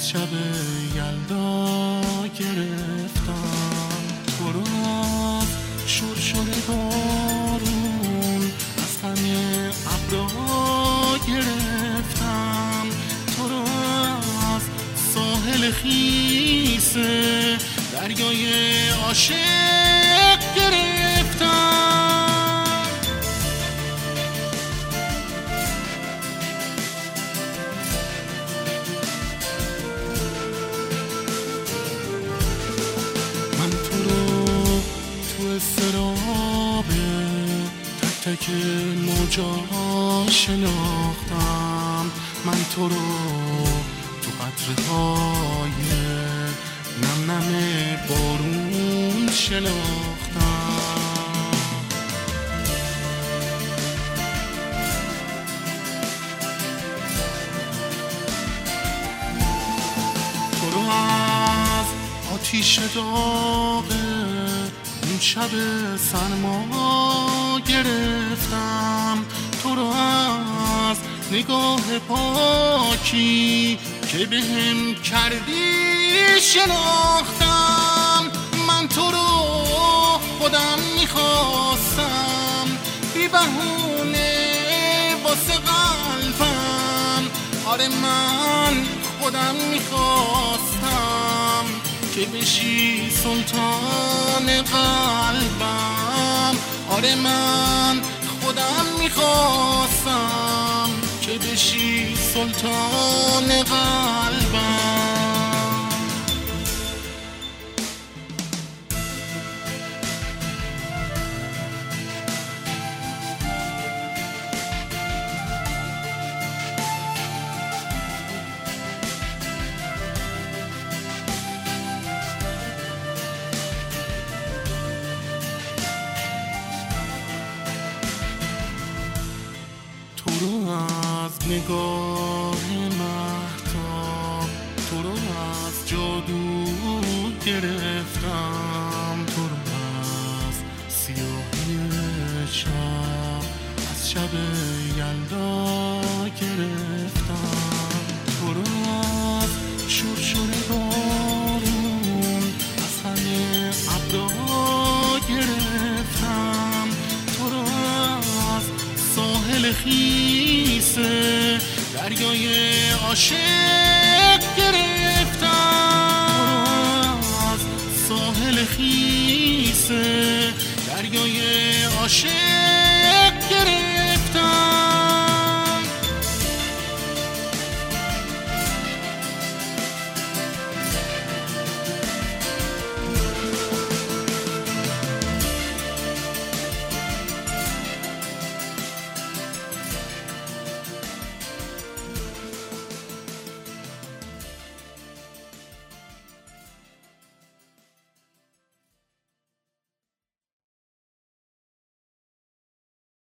شب یلدا گرفتم تو رو از شرشر بارون، از همه ابرا گرفتم تو رو از ساحل خیسه دریای عاشق گرفتم. من تو رو تو اضطراب تک تک موجا شناختم، من تو رو تو قطره‌های نم نم بارون شناختم. تو رو از آتیش داغ اون شب سرما گرفتم، تو رو از نگاه پاکی که بهم کردی شناختم. من تو رو خودم میخواستم بی بهونه واسه قلبم، آره من خودم میخواستم که بشی سلطان قلبم، آره من خودم میخواستم که بشی سلطان قلبم. تو رو از نگاه مهتاب، تو رو از جادو گرفتم، تو رو از سیاهی شب از شب یلدا گرفتم، تو رو از شرشر بارون از همه ابرا گرفتم، تو رو از ساحل خیسه دریای عاشق گرفتم، از ساحل خیسه دریای عاشق